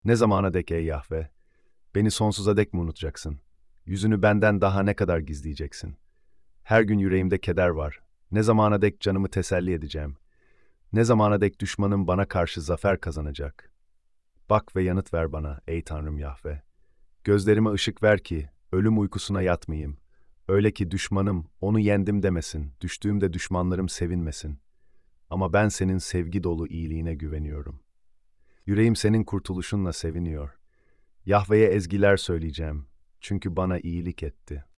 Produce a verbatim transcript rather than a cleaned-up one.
Ne zamana dek ey Yahve? Beni sonsuza dek mi unutacaksın? Yüzünü benden daha ne kadar gizleyeceksin? Her gün yüreğimde keder var. Ne zamana dek canımı teselli edeceğim? Ne zamana dek düşmanım bana karşı zafer kazanacak? Bak ve yanıt ver bana ey Tanrım Yahve. Gözlerime ışık ver ki ölüm uykusuna yatmayayım. Öyle ki düşmanım onu yendim demesin, düştüğümde düşmanlarım sevinmesin. Ama ben senin sevgi dolu iyiliğine güveniyorum. Yüreğim senin kurtuluşunla seviniyor. Yahve'ye ezgiler söyleyeceğim. Çünkü bana iyilik etti.